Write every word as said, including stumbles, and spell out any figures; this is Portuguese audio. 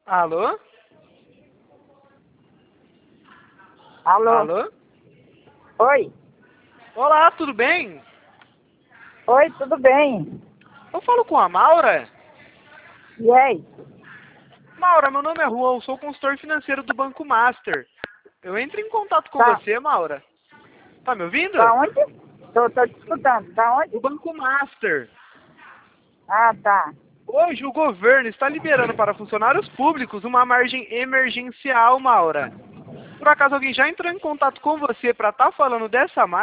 Alô? Alô? Alô? Oi? Olá, tudo bem? Oi, tudo bem? Eu falo com a Maura? E aí? Maura, meu nome é Juan, eu sou consultor financeiro do Banco Master. Eu entro em contato com Tá, você, Maura. Tá me ouvindo? tá onde? Tô, tô te escutando. Tá onde? Do Banco Master. Ah, tá. Hoje o governo está liberando para funcionários públicos uma margem emergencial, Maura. Por acaso alguém já entrou em contato com você para estar falando dessa margem?